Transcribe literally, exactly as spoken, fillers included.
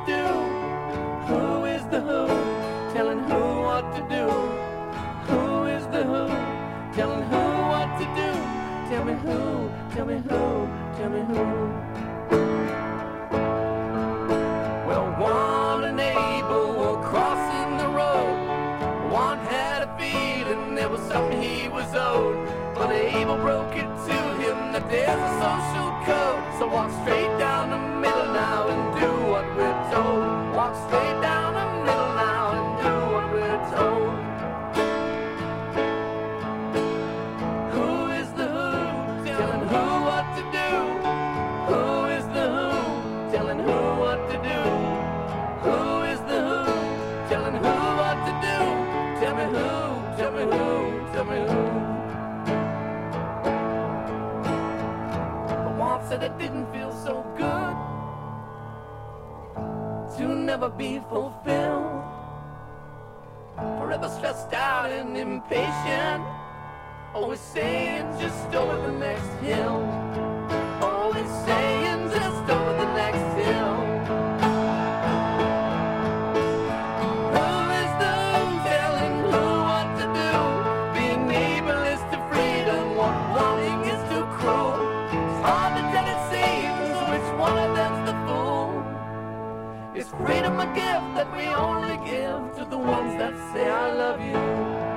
do? Who is the who? Telling who what to do? Who is the who? Telling who what to do? Tell me who, tell me who, tell me who. Well, one and Abel were crossing the road. One had a feeling there was something he was owed, but Abel broke it to him that there's a social code. So walk straight down the middle now and do what we're told. Walk straight down the middle now and do what we're told. Who is the who? Telling who what to do? Who is the who? Telling who what to do? Who is the who? Telling who what to do? Tell me who, tell me who, tell me who. But once said it didn't feel so good to never be fulfilled, forever stressed out and impatient, always saying just over the next hill, always saying just over the next hill. Who is the who telling who what to do? Being able is to freedom, what wanting is too cruel. It's hard to tell, it seems, which one of them's the fool. Is freedom a gift that we only give to the ones that say I love you?